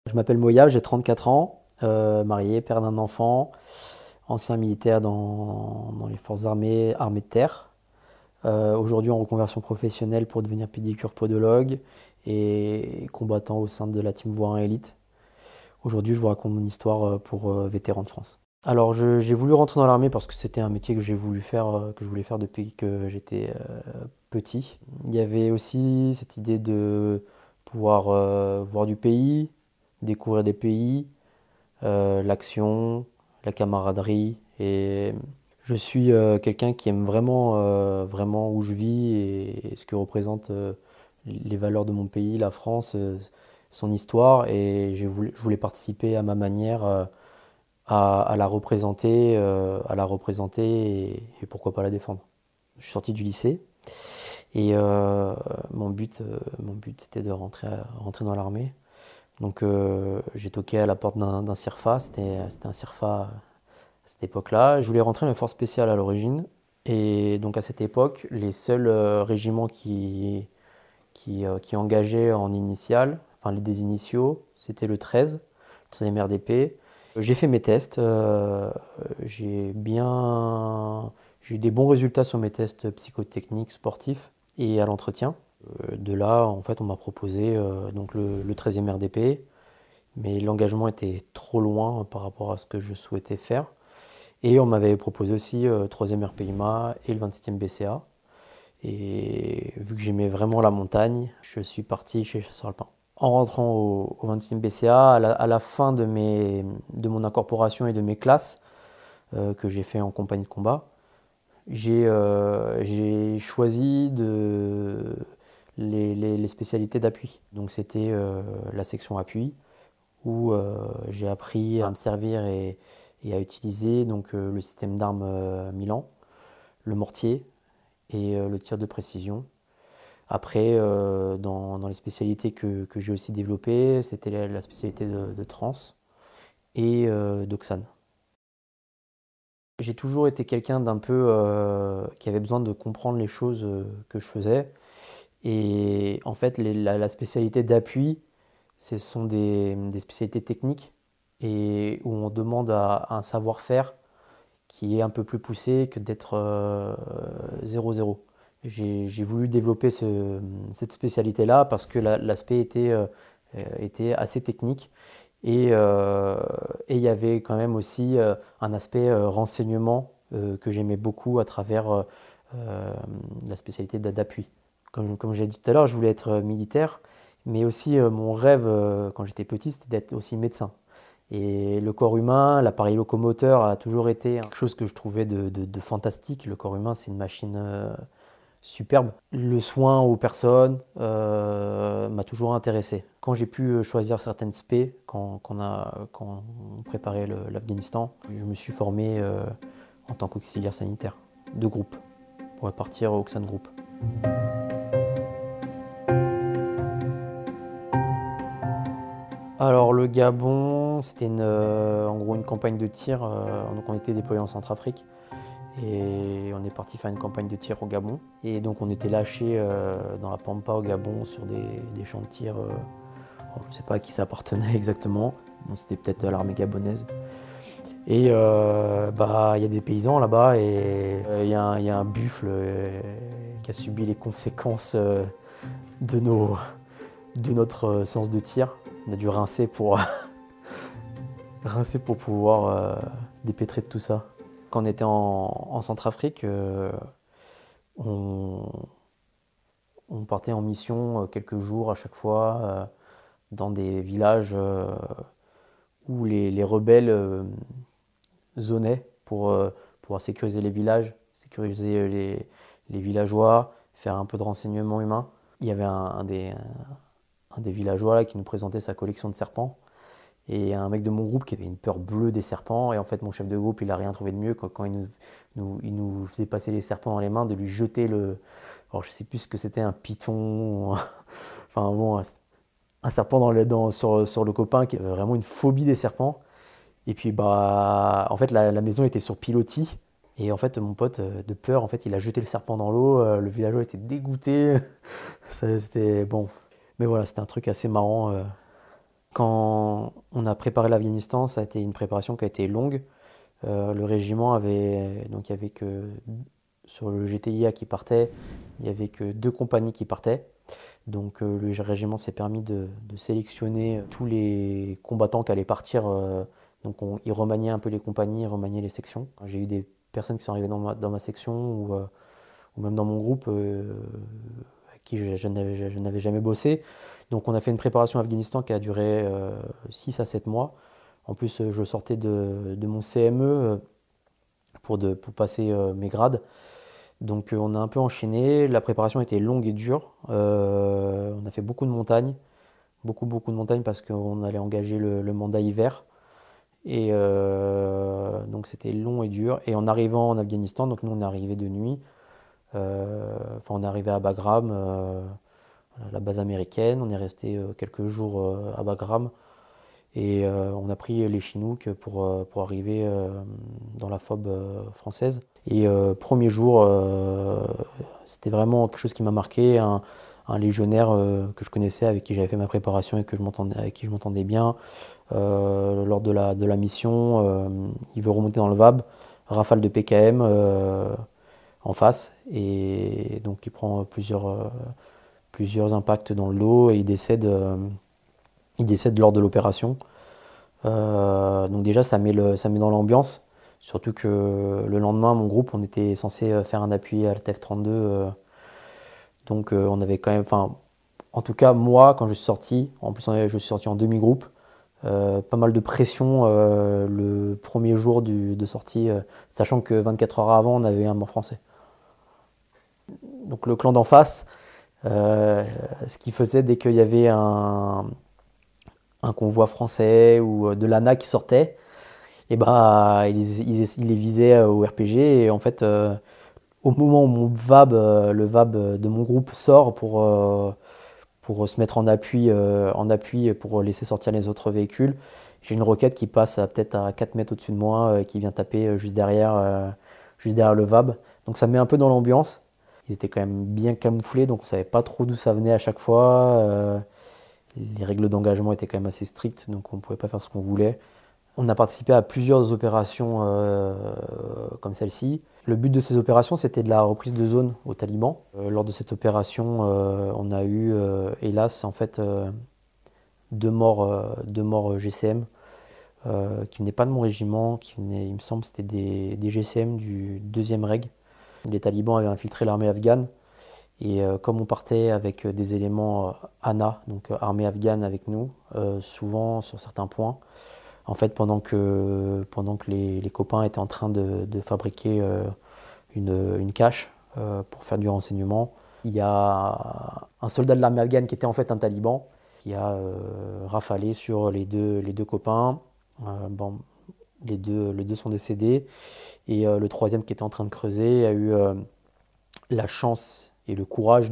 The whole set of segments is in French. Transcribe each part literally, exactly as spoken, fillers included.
Je m'appelle Moyab, j'ai trente-quatre ans, euh, marié, père d'un enfant, ancien militaire dans, dans les forces armées, armées de terre. Euh, aujourd'hui en reconversion professionnelle pour devenir pédicure podologue et combattant au sein de la Team Voirin Élite. Aujourd'hui, je vous raconte mon histoire euh, pour euh, vétérans de France. Alors, je- j'ai voulu rentrer dans l'armée parce que c'était un métier que j'ai voulu faire, euh, que je voulais faire depuis que j'étais euh, petit. Il y avait aussi cette idée de pouvoir euh, voir du pays, découvrir des pays, euh, l'action, la camaraderie. Et je suis euh, quelqu'un qui aime vraiment, euh, vraiment où je vis et, ce que représentent euh, les valeurs de mon pays, la France, euh, son histoire. Et je voulais, je voulais participer à ma manière euh, à, à la représenter, euh, à la représenter et, et pourquoi pas la défendre. Je suis sorti du lycée et euh, mon but, euh, mon but c'était de rentrer, à- rentrer dans l'armée. Donc euh, j'ai toqué à la porte d'un d'un CIRFA, c'était c'était un CIRFA à cette époque-là. Je voulais rentrer dans les forces spéciales à l'origine. Et donc à cette époque, les seuls euh, régiments qui, qui, euh, qui engageaient en initiale, enfin les des initiaux, c'était le treize, le treizième R D P. J'ai fait mes tests, euh, j'ai bien, j'ai eu des bons résultats sur mes tests psychotechniques, sportifs et à l'entretien. Euh, De là, en fait, on m'a proposé euh, donc le, le treizième R D P, mais l'engagement était trop loin par rapport à ce que je souhaitais faire. Et on m'avait proposé aussi euh, troisième R P I M A et le vingt-septième B C A. Et vu que j'aimais vraiment la montagne, je suis parti chez Chasseur Alpin. En rentrant au, au vingt-septième B C A, à la, à la fin de, mes, de mon incorporation et de mes classes euh, que j'ai fait en compagnie de combat, j'ai euh, j'ai choisi de, les, les- les spécialités d'appui. Donc c'était euh, la section appui où euh, j'ai appris à me servir et, et à utiliser donc, euh, le système d'armes euh, Milan, le mortier et euh, le tir de précision. Après, euh, dans, dans les spécialités que, que j'ai aussi développées, c'était la, la spécialité de, de trans et euh, d'Oxane. J'ai toujours été quelqu'un d'un peu euh, qui avait besoin de comprendre les choses euh, que je faisais. Et en fait, les- la, la spécialité d'appui, ce sont des, des spécialités techniques et où on demande à, un savoir-faire qui est un peu plus poussé que d'être euh, zéro zéro. J'ai j'ai voulu développer ce- cette spécialité-là parce que la- l'aspect était, euh, euh, était assez technique et euh, et il y avait quand même aussi euh, un aspect euh, renseignement euh, que j'aimais beaucoup à travers euh, euh, la spécialité d'a- d'appui. Comme, comme j'ai dit tout à l'heure, je voulais être militaire, mais aussi euh, mon rêve euh, quand j'étais petit, c'était d'être aussi médecin. Et le corps humain, l'appareil locomoteur a toujours été quelque chose que je trouvais de, de- de fantastique. Le corps humain, c'est une machine euh, superbe. Le soin aux personnes euh, m'a toujours intéressé. Quand j'ai pu euh, choisir certaines spé, quand, quand on a, quand on préparait le- l'Afghanistan, je me suis formé euh, en tant qu'auxiliaire sanitaire de groupe pour partir au Oxane Group. Alors le Gabon, c'était une, euh, en gros une campagne de tir. Euh, donc on était déployé en Centrafrique et on est parti faire une campagne de tir au Gabon. Et donc on était lâché euh, dans la Pampa au Gabon sur des, des champs de tir. Euh, alors, je ne sais pas à qui ça appartenait exactement. Bon, c'était peut-être à l'armée gabonaise. Et euh, bah il y a des paysans là-bas et euh, il y, a un- il y a un buffle euh, qui a subi les conséquences euh, de, nos, de notre euh, séance de tir. On a dû rincer pour rincer pour pouvoir euh, se dépêtrer de tout ça. Quand on était en, en Centrafrique, euh, on, on partait en mission euh, quelques jours à chaque fois euh, dans des villages euh, où les, les rebelles euh, zonaient pour euh, pouvoir sécuriser les villages, sécuriser les, les villageois, faire un peu de renseignement humain. Il y avait un, un des, un des villageois là, qui nous présentait sa collection de serpents. Et un mec de mon groupe qui avait une peur bleue des serpents. Et en fait, mon chef de groupe, il a rien trouvé de mieux quand, quand il, nous, nous- il nous faisait passer les serpents dans les mains, de lui jeter le. Alors, je sais plus ce que c'était, un python. ou un- Enfin, bon, un, un serpent dans le, dans- sur, sur le copain qui avait vraiment une phobie des serpents. Et puis, bah, en fait, la, la maison était sur pilotis. Et en fait, mon pote, euh, de peur, en fait, il a jeté le serpent dans l'eau. Euh, Le villageois était dégoûté. Ça, C'était bon. Mais voilà, c'était un truc assez marrant. euh, Quand on a préparé l'Afghanistan, ça a été une préparation qui a été longue. Euh, le régiment avait, donc il y avait que, sur le G T I A qui partait, il n'y avait que deux compagnies qui partaient. Donc euh, le régiment s'est permis de, de sélectionner tous les combattants qui allaient partir. Euh, donc on, il remaniait un peu les compagnies, il remaniait les sections. J'ai eu des personnes qui sont arrivées dans ma, dans ma section ou, euh, ou même dans mon groupe euh, avec qui je, je n'avais, je n'avais jamais bossé. Donc on a fait une préparation à Afghanistan qui a duré euh, six à sept mois. En plus, je sortais de, de mon C M E pour, de, pour passer euh, mes grades. Donc euh, on a un peu enchaîné. La préparation était longue et dure. Euh, on a fait beaucoup de montagnes. Beaucoup, beaucoup de montagnes parce qu'on allait engager le, le mandat hiver. Et euh, donc c'était long et dur. Et en arrivant en Afghanistan, donc nous on est arrivé de nuit. Euh, enfin on est arrivé à Bagram, euh, la base américaine. On est resté euh, quelques jours euh, à Bagram. Et euh, on a pris les Chinooks pour, euh, pour arriver euh, dans la F O B euh, française. Et euh, premier jour, euh, c'était vraiment quelque chose qui m'a marqué. Un, un légionnaire euh, que je connaissais, avec qui j'avais fait ma préparation et que je m'entendais, avec qui je m'entendais bien. Euh, lors de la, de la mission, euh, il veut remonter dans le V A B, rafale de P K M euh, en face. Et donc il prend plusieurs, euh, plusieurs impacts dans le dos et il décède. Euh, Il décède lors de l'opération. Euh, donc déjà, ça met, le, ça met dans l'ambiance. Surtout que le lendemain, mon groupe, on était censé faire un appui à la T F trente-deux. Euh, donc euh, on avait quand même... Enfin, en tout cas, moi, quand je suis sorti, en plus je suis sorti en demi-groupe, euh, pas mal de pression euh, le premier jour du, de sortie, euh, sachant que vingt-quatre heures avant, on avait un mort français. Donc le clan d'en face, euh, ce qu'il faisait dès qu'il y avait un... un convoi français ou de l'A N A qui sortait, et bah, ils, ils, ils les visaient au R P G. Et en fait, euh, au moment où mon V A B, euh, le V A B de mon groupe sort pour, euh, pour se mettre en appui, euh, en appui pour laisser sortir les autres véhicules, j'ai une roquette qui passe à, peut-être à quatre mètres au-dessus de moi, euh, qui vient taper euh, juste derrière, euh, juste derrière le V A B. Donc ça met un peu dans l'ambiance. Ils étaient quand même bien camouflés, donc on savait pas trop d'où ça venait à chaque fois. Euh, Les règles d'engagement étaient quand même assez strictes, donc on ne pouvait pas faire ce qu'on voulait. On a participé à plusieurs opérations euh, comme celle-ci. Le but de ces opérations, c'était de la reprise de zone aux talibans. Euh, lors de cette opération, euh, on a eu, euh, hélas, en fait, euh, deux morts, euh, deux morts G C M, euh, qui venaient pas de mon régiment, qui venaient, il me semble, c'était des, des G C M du deuxième reg. Les talibans avaient infiltré l'armée afghane. Et euh, comme on partait avec euh, des éléments euh, A N A, donc euh, armée afghane avec nous, euh, souvent sur certains points, en fait pendant que, pendant que les, les copains étaient en train de, de fabriquer euh, une, une cache euh, pour faire du renseignement, il y a un soldat de l'armée afghane qui était en fait un taliban qui a euh, rafalé sur les deux, les deux copains. Euh, bon, les deux, les deux sont décédés et euh, le troisième qui était en train de creuser a eu euh, la chance et le courage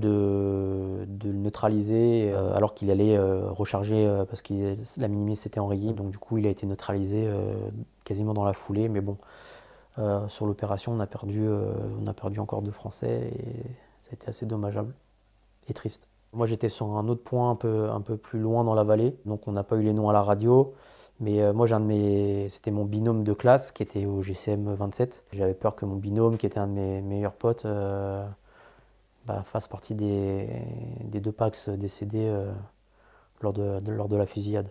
de, de le neutraliser euh, alors qu'il allait euh, recharger euh, parce que la minimise s'était enrayée. Donc du coup, il a été neutralisé euh, quasiment dans la foulée. Mais bon, euh, sur l'opération, on a perdu, euh, on a perdu encore deux Français et ça a été assez dommageable et triste. Moi, j'étais sur un autre point un peu, un peu plus loin dans la vallée, donc on n'a pas eu les noms à la radio. Mais euh, moi, j'ai un de mes, c'était mon binôme de classe qui était au G C M vingt-sept. J'avais peur que mon binôme, qui était un de mes meilleurs potes, euh, bah, fasse partie des, des deux Pax décédés euh, lors, de, de, lors de la fusillade.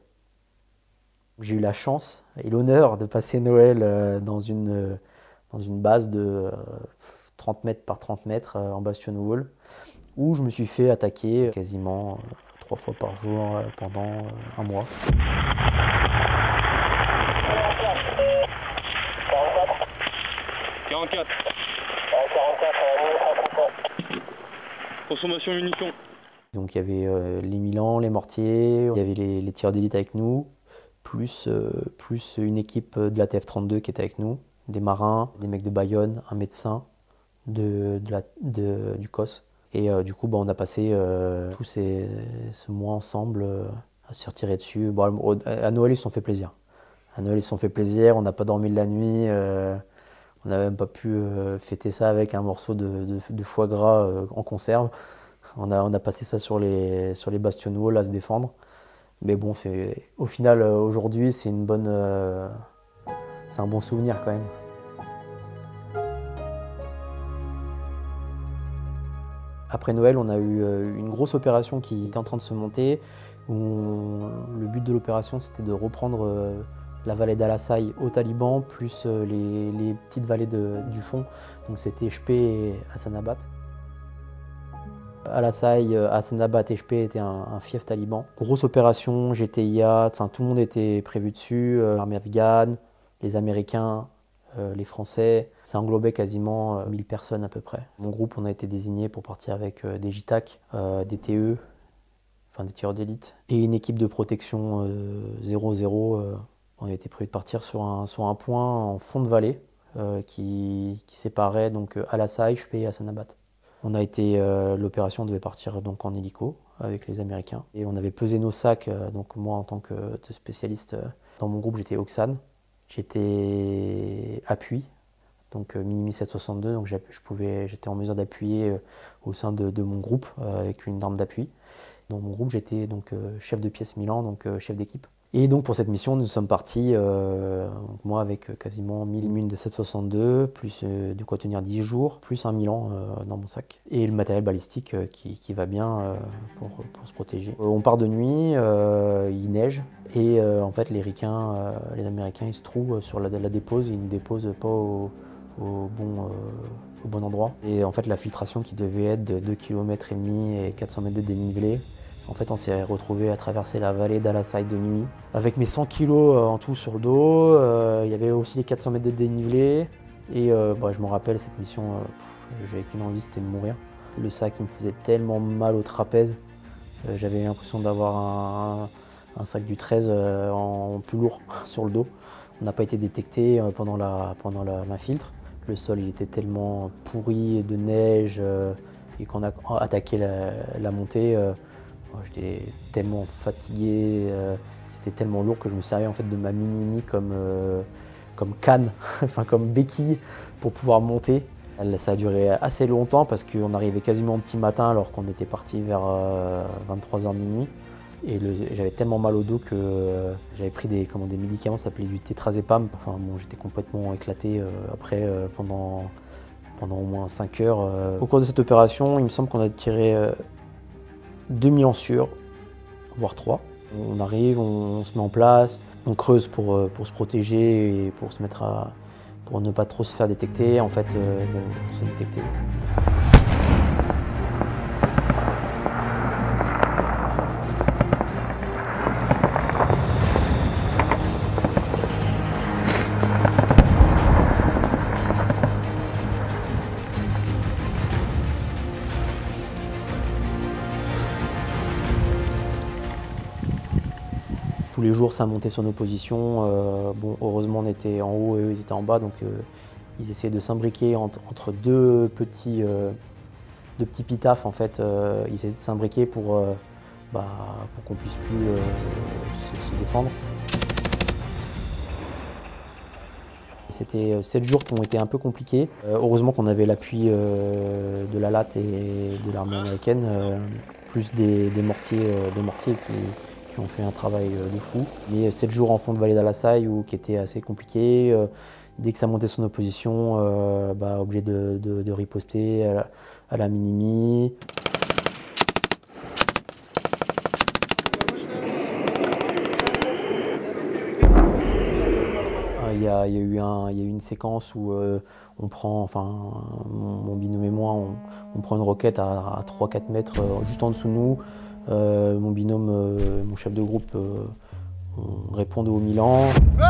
J'ai eu la chance et l'honneur de passer Noël euh, dans, une, dans une base de euh, trente mètres par trente mètres euh, en Bastion Wall, où je me suis fait attaquer quasiment euh, trois fois par jour euh, pendant euh, un mois. quarante-quatre. Consommation munitions. Donc il y avait euh, les Milans, les mortiers, il y avait les, les tireurs d'élite avec nous, plus, euh, plus une équipe de la T F trente-deux qui était avec nous, des marins, des mecs de Bayonne, un médecin de, de la, de, du C O S. Et euh, du coup, bah, on a passé euh, tous ces, ce mois ensemble euh, à se retirer dessus. Bon, au, à Noël, ils se sont fait plaisir. À Noël, ils se sont fait plaisir, on n'a pas dormi de la nuit. Euh, on n'a même pas pu euh, fêter ça avec un morceau de, de, de foie gras euh, en conserve. On a, on a passé ça sur les, sur les bastion walls à se défendre. Mais bon, au final, euh, aujourd'hui, c'est une bonne, euh, c'est un bon souvenir quand même. Après Noël, on a eu euh, une grosse opération qui était en train de se monter. Où on- le but de l'opération, c'était de reprendre euh, la vallée d'Al-Assaï aux talibans, plus euh, les, les petites vallées de- du fond. Donc c'était Shpe et Hassanabad. Al-Assaï, euh, Hassanabad et Shpe étaient un, un fief taliban. Grosse opération, G T I A, enfin tout le monde était prévu dessus, euh, l'armée afghane, les Américains, euh, les Français. Ça englobait quasiment euh, mille personnes à peu près. Mon groupe, on a été désigné pour partir avec euh, des J TAC, euh, des T E, enfin des tireurs d'élite, et une équipe de protection euh, zéro zéro. Euh, on a été prévu de partir sur un, sur un point en fond de vallée euh, qui, qui séparait donc euh, Al-Assaï, Shpe et Hassanabad. On a été, euh, l'opération devait partir donc en hélico avec les Américains. Et on avait pesé nos sacs, euh, donc moi en tant que spécialiste, euh, dans mon groupe j'étais Oxane, j'étais appui, donc euh, Minimi sept cent soixante-deux, donc je pouvais, j'étais en mesure d'appuyer euh, au sein de, de mon groupe euh, avec une arme d'appui. Dans mon groupe j'étais donc euh, chef de pièce Milan, donc euh, chef d'équipe. Et donc pour cette mission, nous sommes partis, euh, moi avec quasiment mille munes de sept cent soixante-deux, plus euh, de quoi tenir dix jours, plus un Milan euh, dans mon sac. Et le matériel balistique euh, qui, qui va bien euh, pour, pour se protéger. Euh, on part de nuit, euh, il neige, et euh, en fait les ricains, euh, les Américains, ils se trouvent sur la, la dépose, ils ne déposent pas au, au bon... Euh, au bon endroit. Et en fait la filtration qui devait être de deux kilomètres et demi et quatre cents mètres de dénivelé, en fait, on s'est retrouvé à traverser la vallée d'Al-Assaï de nuit. Avec mes cent kilos en tout sur le dos, euh, il y avait aussi les quatre cents mètres de dénivelé. Et euh, bah, je me rappelle, cette mission, euh, j'avais qu'une envie, c'était de mourir. Le sac, il me faisait tellement mal au trapèze. Euh, j'avais l'impression d'avoir un, un sac du treize euh, en plus lourd sur le dos. On n'a pas été détecté euh, pendant la, pendant la, l'infiltre. Le sol, il était tellement pourri de neige euh, et qu'on a attaqué la, la montée. Euh, J'étais tellement fatigué, euh, c'était tellement lourd que je me servais en fait de ma Minimi comme, euh, comme canne, enfin comme béquille pour pouvoir monter. Ça a duré assez longtemps parce qu'on arrivait quasiment au petit matin alors qu'on était parti vers euh, vingt-trois heures minuit. Et j'avais tellement mal au dos que euh, j'avais pris des, comment, des médicaments, ça s'appelait du tétrazépam. Enfin bon, j'étais complètement éclaté euh, après euh, pendant, pendant au moins cinq heures. Euh. Au cours de cette opération, il me semble qu'on a tiré euh, deux milancures, voire trois. On arrive, on, on se met en place, on creuse pour, pour se protéger et pour se mettre à, pour ne pas trop se faire détecter. En fait, euh, bon, on se fait détecter. Tous les jours, ça montait sur nos positions. Euh, bon, heureusement, on était en haut et eux, ils étaient en bas, donc euh, ils essayaient de s'imbriquer entre, entre deux petits, euh, deux petits pitafs. En fait, euh, ils essayaient de s'imbriquer pour, euh, bah, pour qu'on puisse plus euh, se, se défendre. C'était sept jours qui ont été un peu compliqués. Euh, heureusement qu'on avait l'appui euh, de la L A T et de l'armée américaine, euh, plus des, des mortiers, euh, des mortiers qui, qui ont fait un travail de fou. Mais sept jours en fond de vallée d'Al-Assaï qui était assez compliqué. Euh, dès que ça montait sur nos positions, euh, bah, obligé de, de, de riposter à la, à la Minimi. Il y, a, il, y a eu un, il y a eu une séquence où euh, on prend, enfin, mon, mon binôme et moi, on, on prend une roquette à, à trois quatre mètres euh, juste en dessous de nous. Euh, mon binôme, euh, mon chef de groupe, euh, on répond de haut Milan.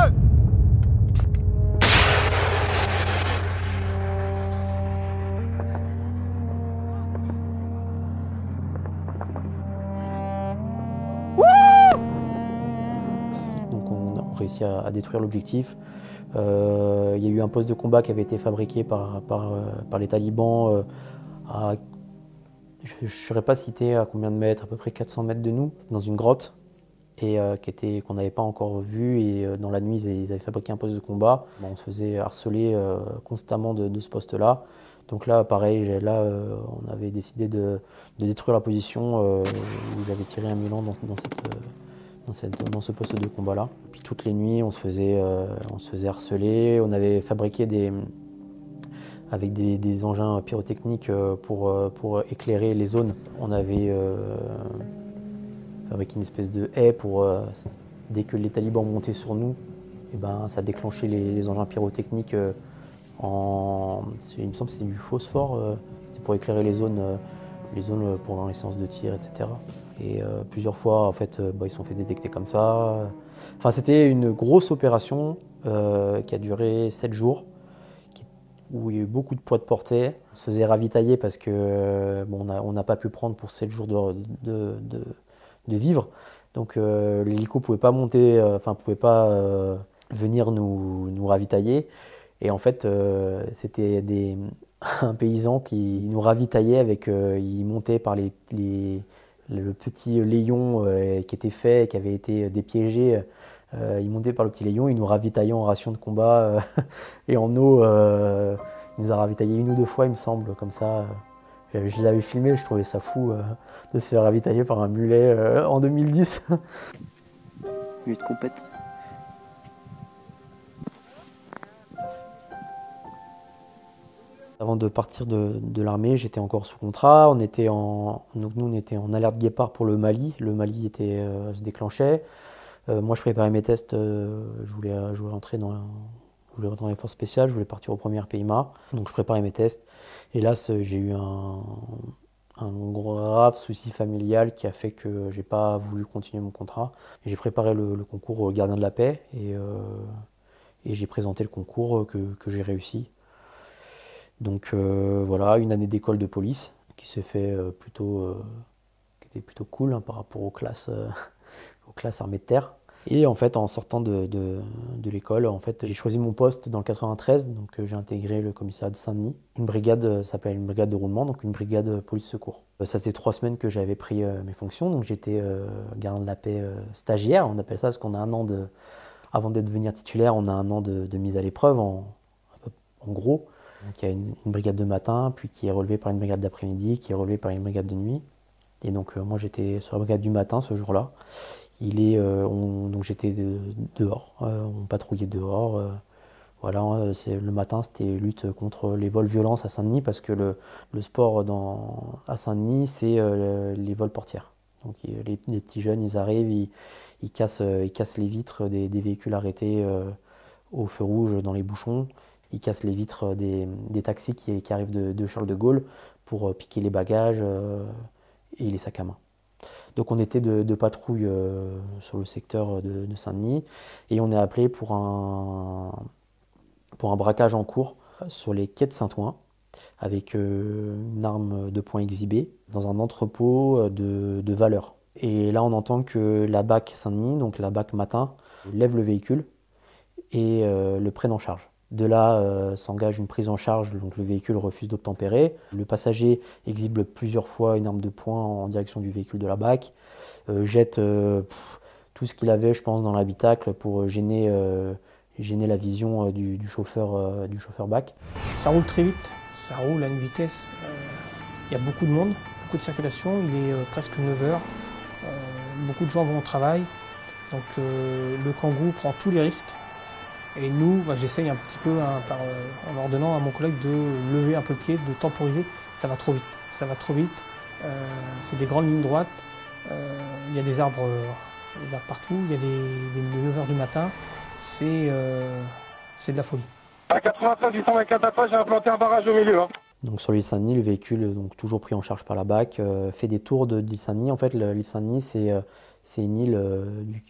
Donc on a réussi à, à détruire l'objectif. Euh, il y a eu un poste de combat qui avait été fabriqué par, par, par les talibans euh, à, je ne saurais pas citer à combien de mètres, à peu près quatre cents mètres de nous, dans une grotte, et euh, qui était, qu'on n'avait pas encore vu. Et euh, dans la nuit, ils avaient fabriqué un poste de combat. Bon, on se faisait harceler euh, constamment de, de ce poste-là. Donc là, pareil, là, euh, on avait décidé de, de détruire la position euh, où ils avaient tiré un Milan dans, dans, cette, euh, dans, cette, dans ce poste de combat-là. Puis toutes les nuits, on se faisait, euh, on se faisait harceler. On avait fabriqué des, avec des, des engins pyrotechniques pour, pour éclairer les zones. On avait euh, fabriqué une espèce de haie pour, euh, dès que les talibans montaient sur nous, et ben, ça déclenchait les, les engins pyrotechniques euh, en... Il me semble que c'est du phosphore, euh, c'était pour éclairer les zones, euh, les zones pendant les séances de tir, et cetera. Et euh, plusieurs fois, en fait, euh, bah, ils se sont fait détecter comme ça. Enfin, c'était une grosse opération euh, qui a duré sept jours, qui, où il y a eu beaucoup de poids de portée. On se faisait ravitailler parce que euh, bon, on n'a pas pu prendre pour sept jours de, de, de, de vivre. Donc euh, l'hélico ne pouvait pas monter, euh, enfin, pouvait pas euh, venir nous, nous ravitailler. Et en fait, euh, c'était des, un paysan qui nous ravitaillait avec, euh, il montait par les, les, le petit Léon euh, qui était fait, qui avait été dépiégé. Euh, il montait par le petit Léon, il nous ravitaillait en ration de combat euh, et en eau. Euh, il nous a ravitaillé une ou deux fois, il me semble, comme ça. Je, je les avais filmés, je trouvais ça fou euh, de se faire ravitailler par un mulet euh, en deux mille dix. Mulet de compète. Avant de partir de, de l'armée, j'étais encore sous contrat. On était en, donc nous, on était en alerte guépard pour le Mali. Le Mali était, euh, se déclenchait. Euh, moi, je préparais mes tests. Euh, je, voulais, je, voulais rentrer dans la, je voulais rentrer dans les forces spéciales. Je voulais partir au premier P I M A. Donc, je préparais mes tests. Et là, j'ai eu un, un grave souci familial qui a fait que j'ai pas voulu continuer mon contrat. J'ai préparé le, le concours gardien de la paix et, euh, et j'ai présenté le concours que, que j'ai réussi. Donc euh, voilà, une année d'école de police qui s'est fait euh, plutôt, euh, qui était plutôt cool hein, par rapport aux classes, euh, aux classes armées de terre. Et en fait, en sortant de, de, de l'école, en fait, j'ai choisi mon poste dans le quatre-vingt-treize, donc euh, j'ai intégré le commissariat de Saint-Denis. Une brigade euh, s'appelle une brigade de roulement, donc une brigade euh, police-secours. Euh, ça faisait trois semaines que j'avais pris euh, mes fonctions, donc j'étais euh, gardien de la paix euh, stagiaire, on appelle ça parce qu'on a un an de, avant de devenir titulaire, on a un an de, de mise à l'épreuve en, en gros. Donc, il y a une, une brigade de matin, puis qui est relevée par une brigade d'après-midi, qui est relevée par une brigade de nuit. Et donc euh, moi j'étais sur la brigade du matin ce jour-là. Il est, euh, on, donc j'étais de, dehors, euh, on patrouillait dehors. Euh, voilà, euh, c'est, le matin c'était lutte contre les vols violences à Saint-Denis parce que le, le sport dans, à Saint-Denis c'est euh, les vols portières. Donc les, les petits jeunes ils arrivent, ils, ils, cassent, ils cassent les vitres des, des véhicules arrêtés euh, au feu rouge dans les bouchons. Ils cassent les vitres des, des taxis qui, qui arrivent de, de Charles de Gaulle pour euh, piquer les bagages euh, et les sacs à main. Donc on était de, de patrouille euh, sur le secteur de, de Saint-Denis et on est appelé pour un, pour un braquage en cours sur les quais de Saint-Ouen avec euh, une arme de poing exhibée dans un entrepôt de, de valeur. Et là on entend que la B A C Saint-Denis, donc la B A C matin, lève le véhicule et euh, le prenne en charge. De là euh, s'engage une prise en charge, donc le véhicule refuse d'obtempérer. Le passager exhibe plusieurs fois une arme de poing en direction du véhicule de la B A C, euh, jette euh, pff, tout ce qu'il avait, je pense, dans l'habitacle pour gêner, euh, gêner la vision euh, du, du chauffeur, euh, du chauffeur B A C. Ça roule très vite, ça roule à une vitesse. Il euh, y a beaucoup de monde, beaucoup de circulation, il est euh, presque neuf heures. Euh, beaucoup de gens vont au travail, donc euh, le Kangoo prend tous les risques. Et nous, bah, j'essaye un petit peu hein, par, euh, en ordonnant à mon collègue de lever un peu le pied, de temporiser. Ça va trop vite, ça va trop vite. Euh, c'est des grandes lignes droites. Euh, il y a des arbres, euh, des arbres partout. Il y a des, des neuf heures du matin. C'est euh, c'est de la folie. À quatre-vingt-treize huit cent vingt-quatre Alpha, j'ai implanté un barrage au milieu. Hein. Donc sur l'île Saint-Denis, le véhicule, donc toujours pris en charge par la B A C, euh, fait des tours de l'île Saint-Denis. En fait, l'île Saint-Denis, c'est euh, c'est une île euh, du,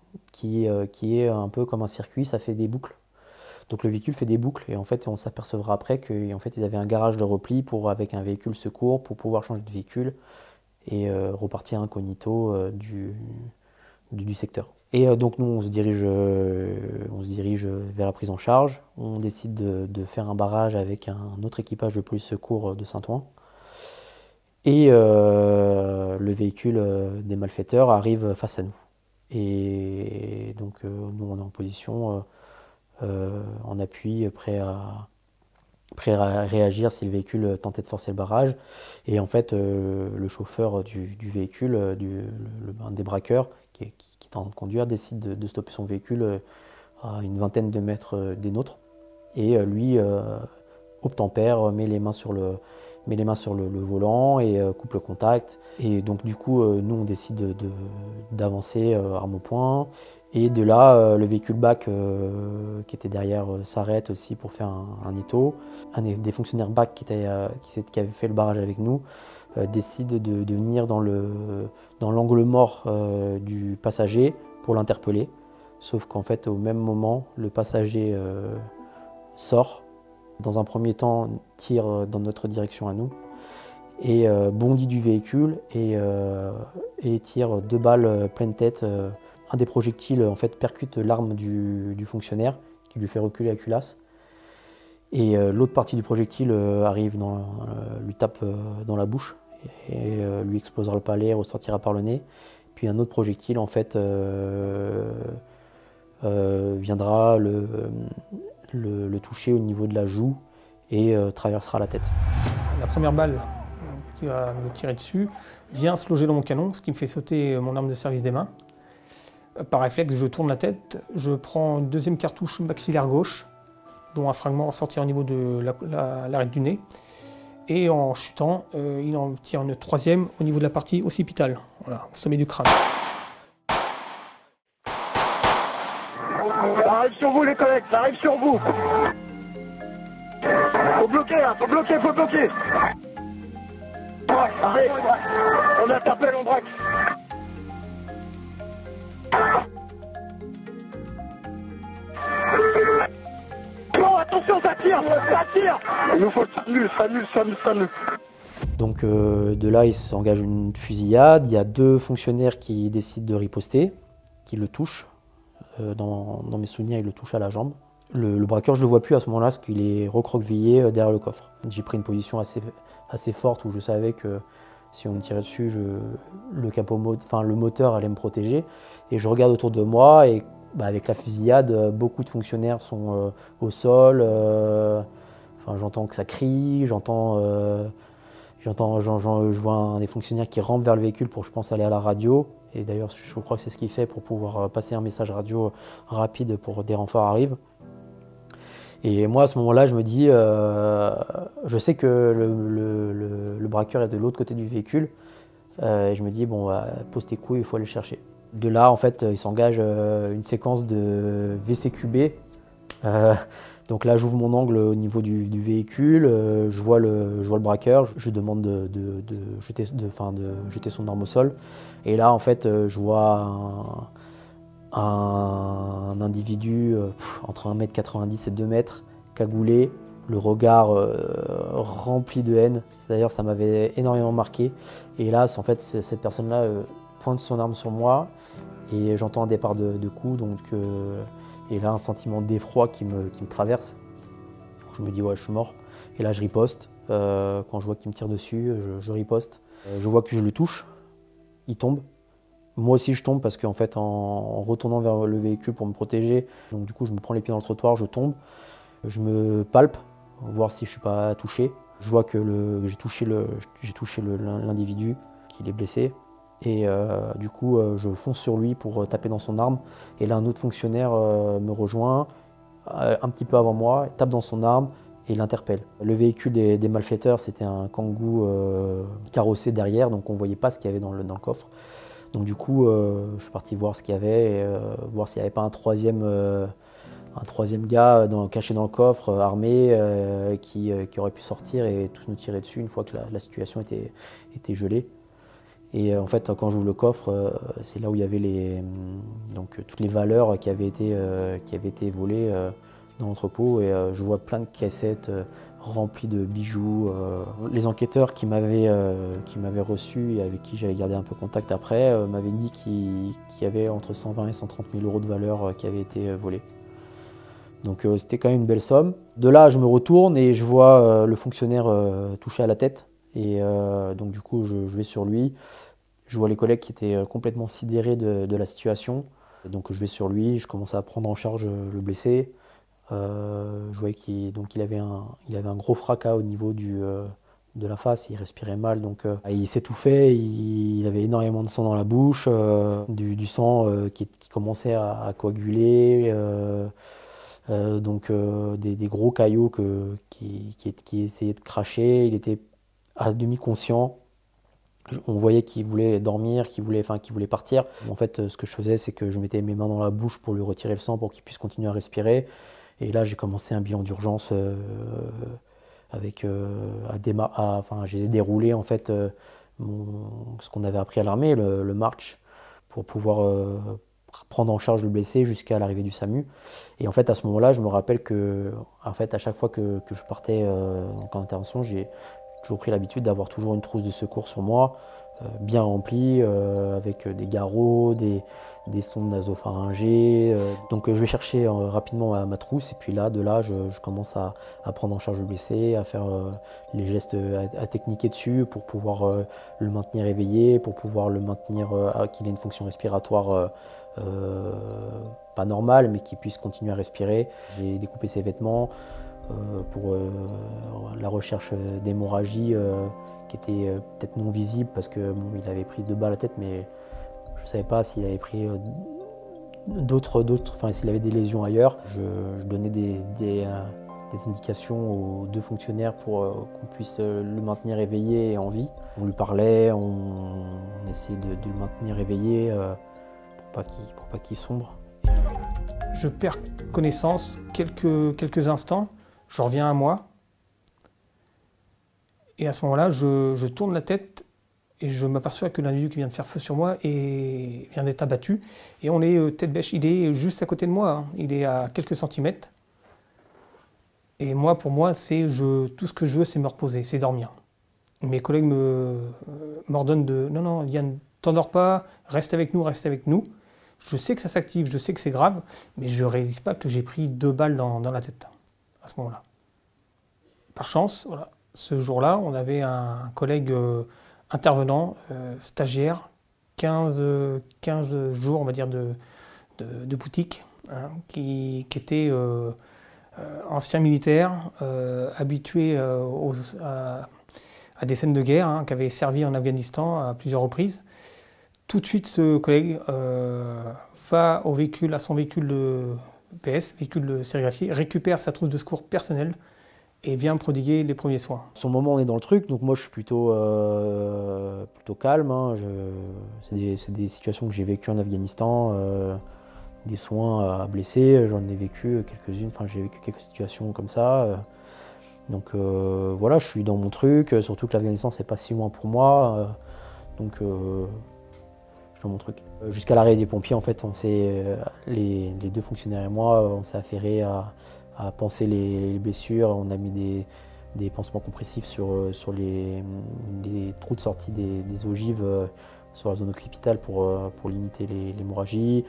qui, euh, qui est un peu comme un circuit, ça fait des boucles. Donc le véhicule fait des boucles et en fait on s'apercevra après qu'en fait ils avaient un garage de repli pour, avec un véhicule secours pour pouvoir changer de véhicule et euh, repartir incognito euh, du, du, du secteur. Et euh, donc nous on se, dirige, euh, on se dirige vers la prise en charge, on décide de, de faire un barrage avec un autre équipage de police secours de Saint-Ouen. Et euh, le véhicule euh, des malfaiteurs arrive face à nous. Et donc euh, nous on est en position euh, euh, en appui, prêt à, prêt à réagir si le véhicule tentait de forcer le barrage. Et en fait, euh, le chauffeur du, du véhicule, du, le, un des braqueurs qui est, qui, qui est en train de conduire, décide de, de stopper son véhicule à une vingtaine de mètres des nôtres. Et lui euh, obtempère, met les mains sur le, met les mains sur le, le volant et euh, coupe le contact. Et donc du coup, euh, nous on décide de, de, d'avancer euh, arme au poing. Et de là, euh, le véhicule B A C euh, qui était derrière euh, s'arrête aussi pour faire un, un étau. Un des fonctionnaires B A C qui, était, euh, qui, qui avait fait le barrage avec nous euh, décide de, de venir dans, le, dans l'angle mort euh, du passager pour l'interpeller. Sauf qu'en fait, au même moment, le passager euh, sort. Dans un premier temps, tire dans notre direction à nous et euh, bondit du véhicule et, euh, et tire deux balles euh, pleine tête. Euh, un des projectiles en fait, percute l'arme du, du fonctionnaire qui lui fait reculer la culasse. Et euh, l'autre partie du projectile euh, arrive, dans, euh, lui tape euh, dans la bouche et euh, lui explosera le palais, ressortira par le nez. Puis un autre projectile en fait, euh, euh, viendra le, le, le toucher au niveau de la joue et euh, traversera la tête. La première balle qui va me tirer dessus vient se loger dans mon canon, ce qui me fait sauter mon arme de service des mains. Par réflexe, je tourne la tête, je prends une deuxième cartouche maxillaire gauche, dont un fragment sorti au niveau de la, la, l'arête du nez. Et en chutant, euh, il en tire une troisième au niveau de la partie occipitale, voilà, au sommet du crâne. Ça arrive sur vous les collègues, ça arrive sur vous. Faut bloquer là, faut bloquer, faut bloquer. Allez, on interpelle, on braque. Bon, attention, ça tire, ça tire. Il nous faut le SAMU, SAMU, SAMU, SAMU. Donc euh, de là, il s'engage une fusillade. Il y a deux fonctionnaires qui décident de riposter, qui le touchent. Euh, dans, dans mes souvenirs, il le touche à la jambe. Le, le braqueur, je ne le vois plus à ce moment-là, parce qu'il est recroquevillé euh, derrière le coffre. J'ai pris une position assez, assez forte où je savais que si on me tirait dessus, je, le, capot, enfin, le moteur allait me protéger. Et je regarde autour de moi et bah, avec la fusillade, beaucoup de fonctionnaires sont euh, au sol. Euh, enfin, j'entends que ça crie, j'entends, euh, j'entends, j'en, j'en, je vois un des fonctionnaires qui rampe vers le véhicule pour, je pense, aller à la radio. Et d'ailleurs, je crois que c'est ce qu'il fait pour pouvoir passer un message radio rapide pour des renforts arrivent. Et moi, à ce moment-là, je me dis, euh, je sais que le, le, le, le braqueur est de l'autre côté du véhicule. Euh, et je me dis, bon, bah, pose tes couilles, il faut aller le chercher. De là, en fait, il s'engage euh, une séquence de V C Q B. Euh, donc là, j'ouvre mon angle au niveau du, du véhicule, euh, je, vois le, je vois le braqueur, je, je demande de, de, de, jeter, de, fin, de jeter son arme au sol. Et là, en fait, je vois un, un individu euh, entre un mètre quatre-vingt-dix et deux mètres, cagoulé, le regard euh, rempli de haine. D'ailleurs, ça m'avait énormément marqué. Et là, en fait, cette personne-là euh, pointe son arme sur moi et j'entends un départ de, de coups. Donc, euh, et là, un sentiment d'effroi qui me, qui me traverse. Je me dis, ouais, je suis mort. Et là, je riposte. Euh, quand je vois qu'il me tire dessus, je, je riposte. Euh, je vois que je le touche. Il tombe. Moi aussi, je tombe parce qu'en fait, en, en retournant vers le véhicule pour me protéger, donc du coup, je me prends les pieds dans le trottoir, je tombe. Je me palpe, voir si je ne suis pas touché. Je vois que le, j'ai touché, le, j'ai touché le, l'individu, qu'il est blessé. Et euh, du coup, euh, je fonce sur lui pour taper dans son arme. Et là, un autre fonctionnaire euh, me rejoint, euh, un petit peu avant moi, tape dans son arme et l'interpelle. Le véhicule des, des malfaiteurs, c'était un Kangoo euh, carrossé derrière, donc on ne voyait pas ce qu'il y avait dans le, dans le coffre. Donc du coup, euh, je suis parti voir ce qu'il y avait, et, euh, voir s'il n'y avait pas un troisième, euh, un troisième gars dans, caché dans le coffre, euh, armé, euh, qui, euh, qui aurait pu sortir et tous nous tirer dessus une fois que la, la situation était, était gelée. Et euh, en fait, quand j'ouvre le coffre, euh, c'est là où il y avait les, donc, toutes les valeurs qui avaient été, euh, qui avaient été volées euh, dans l'entrepôt. Et euh, je vois plein de caissettes euh, remplies de bijoux. Euh. Les enquêteurs qui m'avaient euh, qui m'avaient reçu et avec qui j'avais gardé un peu contact après euh, m'avaient dit qu'il qu'il y avait entre cent vingt et cent trente mille euros de valeur euh, qui avaient été euh, volés. Donc euh, c'était quand même une belle somme. De là, je me retourne et je vois euh, le fonctionnaire euh, touché à la tête. Et euh, donc du coup, je, je vais sur lui. Je vois les collègues qui étaient complètement sidérés de, de la situation. Et donc je vais sur lui, je commence à prendre en charge le blessé, Euh, je voyais qu'il donc il avait un, il avait un gros fracas au niveau du, euh, de la face, il respirait mal, donc euh, il s'étouffait, il, il avait énormément de sang dans la bouche, euh, du, du sang euh, qui, qui commençait à, à coaguler, euh, euh, donc euh, des, des gros caillots que, qui, qui, qui essayaient de cracher, il était à demi conscient. On voyait qu'il voulait dormir, qu'il voulait, enfin, qu'il voulait partir. En fait, ce que je faisais, c'est que je mettais mes mains dans la bouche pour lui retirer le sang, pour qu'il puisse continuer à respirer. Et là, j'ai commencé un bilan d'urgence euh, avec, euh, à déma- à- enfin, j'ai déroulé en fait euh, mon- ce qu'on avait appris à l'armée, le, le march, pour pouvoir euh, prendre en charge le blessé jusqu'à l'arrivée du SAMU. Et en fait, à ce moment-là, je me rappelle que, en fait, à chaque fois que, que je partais euh, en intervention, j'ai toujours pris l'habitude d'avoir toujours une trousse de secours sur moi, euh, bien remplie, euh, avec des garrots, des, des sondes nasopharyngées. Euh. Donc euh, je vais chercher euh, rapidement ma, ma trousse, et puis là, de là, je, je commence à, à prendre en charge le blessé, à faire euh, les gestes, à, à techniquer dessus pour pouvoir euh, le maintenir éveillé, pour pouvoir le maintenir, euh, qu'il ait une fonction respiratoire euh, euh, pas normale, mais qu'il puisse continuer à respirer. J'ai découpé ses vêtements, Euh, pour euh, la recherche d'hémorragie euh, qui était euh, peut-être non visible parce que bon, il avait pris deux balles à la tête, mais je ne savais pas s'il avait pris euh, d'autres, d'autres, enfin s'il avait des lésions ailleurs. Je, je donnais des, des, euh, des indications aux deux fonctionnaires pour euh, qu'on puisse euh, le maintenir éveillé et en vie. On lui parlait, on, on essayait de, de le maintenir éveillé euh, pour pas qu'il, pour pas qu'il sombre. Je perds connaissance quelques, quelques instants. Je reviens à moi, et à ce moment-là, je, je tourne la tête et je m'aperçois que l'individu qui vient de faire feu sur moi est, vient d'être abattu. Et on est euh, tête bêche, il est juste à côté de moi, hein. Il est à quelques centimètres. Et moi, pour moi, c'est je, tout ce que je veux, c'est me reposer, c'est dormir. Mes collègues me, euh, m'ordonnent de non, non, Yann, t'endors pas, reste avec nous, reste avec nous. Je sais que ça s'active, je sais que c'est grave, mais je ne réalise pas que j'ai pris deux balles dans, dans la tête à ce moment-là. Par chance, voilà, ce jour-là, on avait un collègue euh, intervenant, euh, stagiaire, quinze, quinze jours, on va dire, de, de, de boutique, hein, qui, qui était euh, euh, ancien militaire, euh, habitué euh, aux, à, à des scènes de guerre, hein, qui avait servi en Afghanistan à plusieurs reprises. Tout de suite, ce collègue euh, va au véhicule, à son véhicule de P S, véhicule sérigraphié, récupère sa trousse de secours personnelle et vient prodiguer les premiers soins. Sur le moment, on est dans le truc, donc moi je suis plutôt, euh, plutôt calme. Hein. C'est des, des situations que j'ai vécues en Afghanistan, euh, des soins à blessés, j'en ai vécu quelques-unes, enfin j'ai vécu quelques situations comme ça. Euh, donc euh, voilà, je suis dans mon truc, surtout que l'Afghanistan c'est pas si loin pour moi, euh, donc euh, je suis dans mon truc. Jusqu'à l'arrêt des pompiers, en fait, on s'est, les, les deux fonctionnaires et moi, on s'est affairés à, à panser les, les blessures, on a mis des des pansements compressifs sur, sur les, les trous de sortie des, des ogives euh, sur la zone occipitale pour, euh, pour limiter l'hémorragie,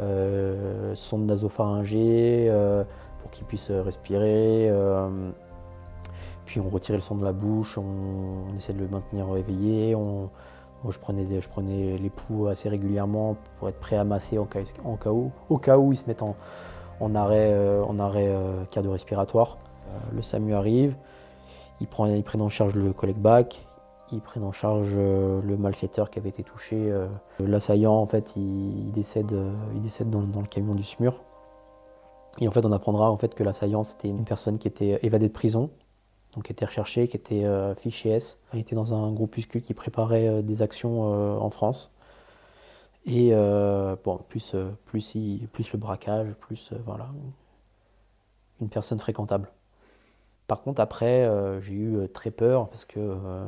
euh, sonde nasopharyngée euh, pour qu'il puisse respirer, euh, puis on retirait le sang de la bouche, on, on essaie de le maintenir éveillé, on, moi je prenais, je prenais les pouls assez régulièrement pour être prêt à masser en cas, en cas où, au cas où ils se mettent en, en arrêt, euh, en arrêt euh, cardio-respiratoire. Euh, le SAMU arrive. Ils prennent, ils prennent en charge le collègue bac, ils prennent en charge euh, le malfaiteur qui avait été touché. Euh, L'assaillant, en fait, il, il décède, euh, il décède dans, dans le camion du S M U R. Et en fait, on apprendra en fait, que l'assaillant, c'était une personne qui était évadée de prison, donc qui était recherchée, qui était euh, fiché S. Il était dans un groupuscule qui préparait euh, des actions euh, en France. Et euh, bon, plus, euh, plus, il, plus le braquage, plus euh, voilà, une personne fréquentable. Par contre, après, euh, j'ai eu très peur parce que euh,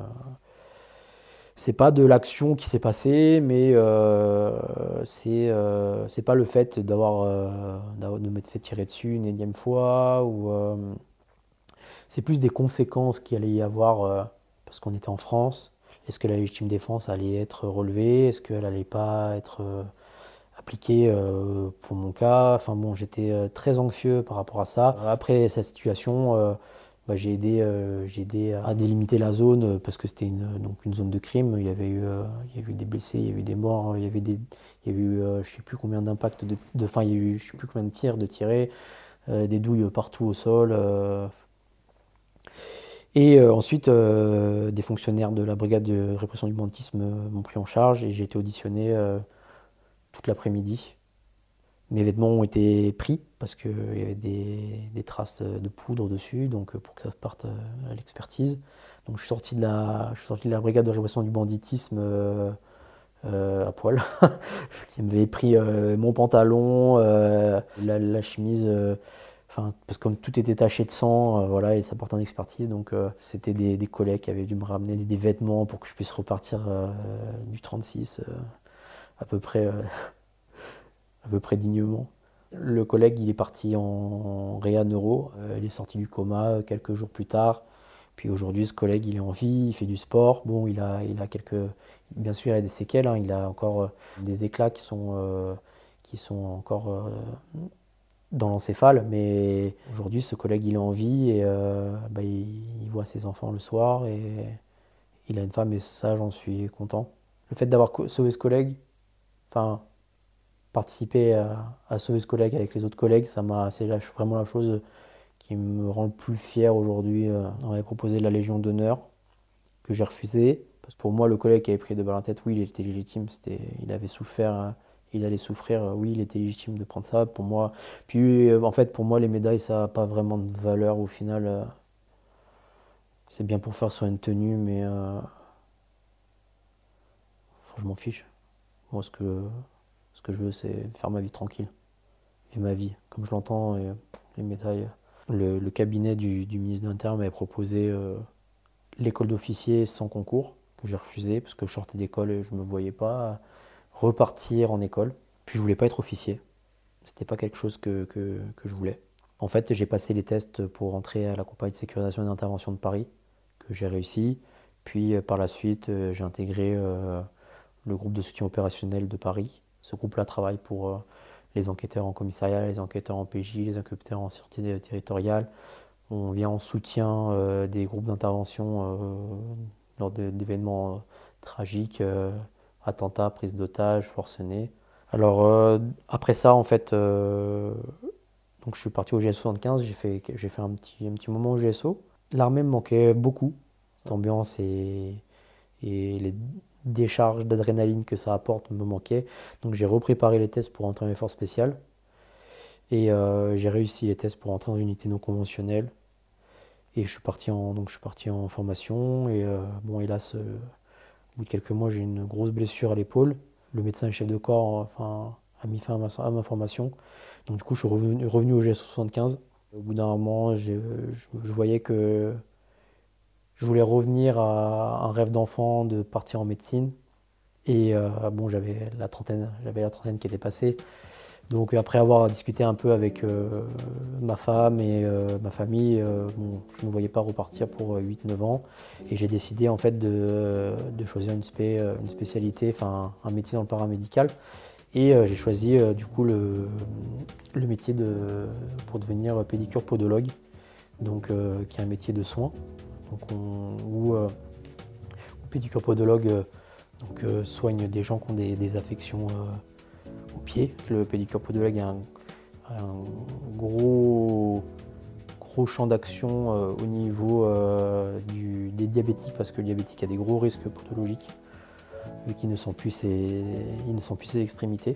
c'est pas de l'action qui s'est passée, mais euh, c'est euh, c'est pas le fait d'avoir euh, de m'être fait tirer dessus une énième fois, ou euh, c'est plus des conséquences qu'il allait y avoir euh, parce qu'on était en France. Est-ce que la légitime défense allait être relevée? Est-ce qu'elle allait pas être euh, appliquée euh, pour mon cas? Enfin bon, j'étais euh, très anxieux par rapport à ça. Après cette situation, euh, Bah, j'ai aidé, euh, j'ai aidé à délimiter la zone euh, parce que c'était une, donc une zone de crime. Il y avait eu, euh, il y avait eu des blessés, il y avait eu des morts, il y avait, des, il y avait eu euh, je ne sais plus combien d'impacts, de, de, enfin, il y a eu je sais plus combien de tirs de tirés. euh, des douilles partout au sol. euh. Et euh, ensuite, euh, des fonctionnaires de la brigade de répression du banditisme euh, m'ont pris en charge et j'ai été auditionné euh, toute l'après-midi. Mes vêtements ont été pris parce qu'il y avait des, des traces de poudre dessus, donc euh, pour que ça parte euh, à l'expertise. Donc je suis sorti de la, je suis sorti de la brigade de répression du banditisme euh, euh, à poil, qui m'avait pris euh, mon pantalon, euh, la, la chemise, euh, enfin parce que comme tout était taché de sang, euh, voilà, et ça portait en expertise, donc euh, c'était des, des collègues qui avaient dû me ramener des, des vêtements pour que je puisse repartir euh, du trente-six euh, à peu près. Euh, à peu près dignement. Le collègue, il est parti en réa neuro, euh, il est sorti du coma quelques jours plus tard. Puis aujourd'hui, ce collègue, il est en vie, il fait du sport. Bon, il a, il a quelques, bien sûr, il a des séquelles, hein, il a encore euh, des éclats qui sont, euh, qui sont encore euh, dans l'encéphale. Mais aujourd'hui, ce collègue, il est en vie et euh, bah, il, il voit ses enfants le soir et il a une femme et ça, j'en suis content. Le fait d'avoir sauvé ce collègue, enfin, participer à, à sauver ce collègue avec les autres collègues, ça m'a, c'est la- vraiment la chose qui me rend le plus fier aujourd'hui. Euh, On m'avait proposé la Légion d'honneur, que j'ai refusé. Parce que pour moi, le collègue qui avait pris deux balles à la tête, oui, il était légitime. C'était, il avait souffert, euh, il allait souffrir. euh, Oui, il était légitime de prendre ça. Pour moi, puis euh, en fait, pour moi, les médailles, ça n'a pas vraiment de valeur au final. euh, C'est bien pour faire sur une tenue, mais euh, enfin, je m'en fiche. Moi, ce que, ce que je veux, c'est faire ma vie tranquille. Vivre ma vie comme je l'entends. Et pff, les médailles. Le, le cabinet du, du ministre de l'Intérieur m'avait proposé euh, l'école d'officier sans concours, que j'ai refusé parce que je sortais d'école et je ne me voyais pas repartir en école. Puis je voulais pas être officier. C'était pas quelque chose que, que, que je voulais. En fait, j'ai passé les tests pour entrer à la compagnie de sécurisation et d'intervention de Paris, que j'ai réussi. Puis euh, par la suite, euh, j'ai intégré euh, le groupe de soutien opérationnel de Paris. Ce groupe-là travaille pour euh, les enquêteurs en commissariat, les enquêteurs en P J, les enquêteurs en sûreté territoriale. On vient en soutien euh, des groupes d'intervention euh, lors de- d'événements euh, tragiques, euh, attentats, prise d'otages, forcenés. Alors euh, après ça, en fait, euh, donc je suis parti au G S soixante-quinze, j'ai fait, j'ai fait un petit, un petit moment au G S O. L'armée me manquait beaucoup, cette ambiance et, et les décharges d'adrénaline que ça apporte me manquaient. Donc j'ai repréparé les tests pour entrer dans les forces spéciales. Et euh, j'ai réussi les tests pour entrer dans une unité non conventionnelle. Et je suis parti en, donc je suis parti en formation. Et euh, bon, hélas, euh, au bout de quelques mois, j'ai une grosse blessure à l'épaule. Le médecin et chef de corps enfin, a mis fin à ma, à ma formation. Donc du coup, je suis revenu, revenu au G S soixante-quinze. Au bout d'un moment, je, je, je voyais que je voulais revenir à un rêve d'enfant de partir en médecine. Et euh, bon, j'avais la trentaine, j'avais la trentaine qui était passée. Donc après avoir discuté un peu avec euh, ma femme et euh, ma famille, euh, bon, je ne me voyais pas repartir pour huit neuf ans. Et j'ai décidé en fait de, de choisir une, spé, une spécialité, enfin un métier dans le paramédical. Et euh, j'ai choisi euh, du coup le, le métier de, pour devenir pédicure podologue, donc, euh, qui est un métier de soins. Donc on, où, euh, où pédicure podologue euh, donc, euh, soigne des gens qui ont des, des affections euh, aux pieds. Le pédicure podologue a un, un gros, gros champ d'action euh, au niveau euh, du, des diabétiques, parce que le diabétique a des gros risques podologiques, vu qu'ils ne sont plus ses, ils ne sont plus ses extrémités.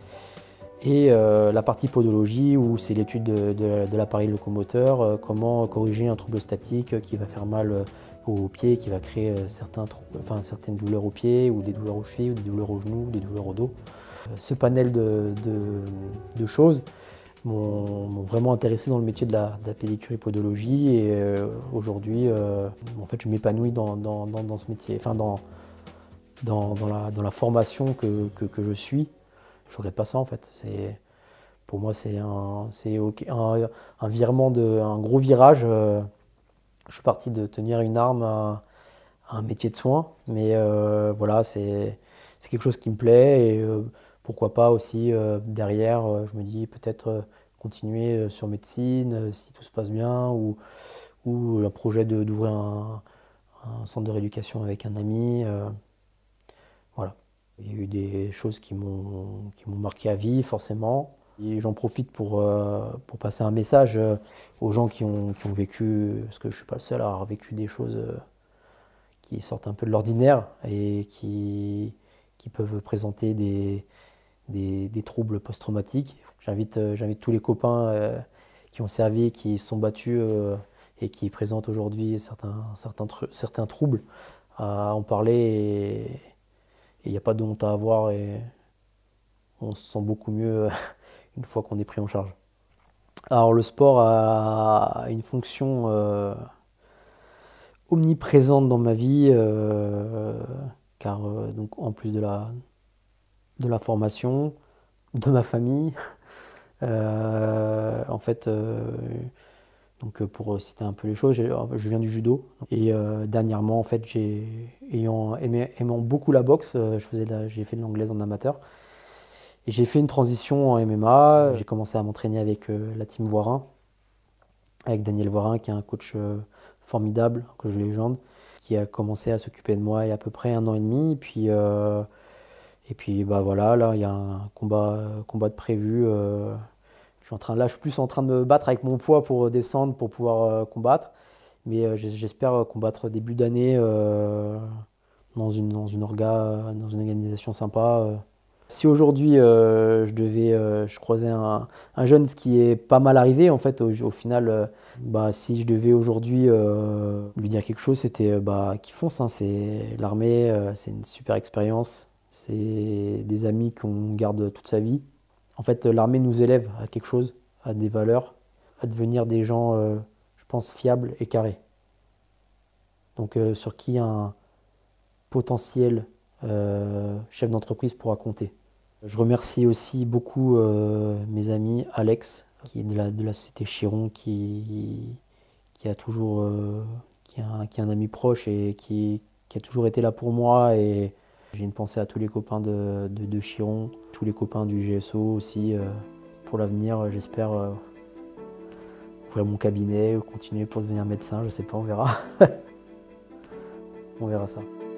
Et euh, la partie podologie, où c'est l'étude de, de, de l'appareil locomoteur, euh, comment corriger un trouble statique qui va faire mal euh, aux pieds, qui va créer euh, certains enfin, certaines douleurs aux pieds, ou des douleurs aux chevilles, ou des douleurs aux genoux, ou des douleurs au dos. Euh, ce panel de, de, de choses m'ont vraiment intéressé dans le métier de la, de la pédicure et podologie. Et euh, aujourd'hui, euh, en fait, je m'épanouis dans, dans, dans, dans ce métier, enfin dans, dans, dans, la, dans la formation que, que, que je suis. Je regrette pas ça en fait. C'est, pour moi, c'est un, c'est okay, un, un virement, de, un gros virage. Euh, je suis parti de tenir une arme à, à un métier de soins, mais euh, voilà, c'est, c'est quelque chose qui me plaît et euh, pourquoi pas aussi euh, derrière, euh, je me dis peut-être euh, continuer euh, sur médecine euh, si tout se passe bien, ou, ou le projet de, d'ouvrir un, un centre de rééducation avec un ami. Euh, voilà. Il y a eu des choses qui m'ont, qui m'ont marqué à vie, forcément. J'en profite pour, euh, pour passer un message euh, aux gens qui ont, qui ont vécu, parce que je ne suis pas le seul à avoir vécu des choses euh, qui sortent un peu de l'ordinaire et qui, qui peuvent présenter des, des, des troubles post-traumatiques. J'invite euh, j'invite tous les copains euh, qui ont servi, qui se sont battus euh, et qui présentent aujourd'hui certains, certains, certains troubles à en parler, et il n'y a pas de honte à avoir et on se sent beaucoup mieux une fois qu'on est pris en charge. Alors le sport a une fonction euh, omniprésente dans ma vie, euh, car euh, donc, en plus de la, de la formation, de ma famille, euh, en fait, euh, donc pour citer un peu les choses, je viens du judo et euh, dernièrement, en fait, j'ai ayant aimé, aimant beaucoup la boxe, je faisais de la, j'ai fait de l'anglaise en amateur. Et j'ai fait une transition en M M A, j'ai commencé à m'entraîner avec euh, la team Voirin, avec Daniel Voirin qui est un coach euh, formidable, un coach de légende, qui a commencé à s'occuper de moi il y a à peu près un an et demi. Et puis, euh, et puis bah voilà, là il y a un combat, euh, combat de prévu. Euh, je suis en train, là je suis plus en train de me battre avec mon poids pour descendre, pour pouvoir euh, combattre. Mais euh, j'espère combattre début d'année euh, dans, une, dans, une orga, dans une organisation sympa. Euh. Si aujourd'hui euh, je devais, euh, je croisais un, un jeune, ce qui est pas mal arrivé en fait, au, au final, euh, bah, si je devais aujourd'hui euh, lui dire quelque chose, c'était euh, bah, qu'il fonce, hein, c'est l'armée, euh, c'est une super expérience, c'est des amis qu'on garde toute sa vie. En fait, l'armée nous élève à quelque chose, à des valeurs, à devenir des gens, euh, je pense, fiables et carrés. Donc euh, sur qui un potentiel euh, chef d'entreprise pourra compter. Je remercie aussi beaucoup euh, mes amis, Alex, qui est de la, de la société Chiron, qui, qui a toujours euh, qui, a, qui est un ami proche et qui, qui a toujours été là pour moi. Et j'ai une pensée à tous les copains de, de, de Chiron, tous les copains du G S O aussi. Euh, pour l'avenir, j'espère euh, ouvrir mon cabinet ou continuer pour devenir médecin, je sais pas, on verra. On verra ça.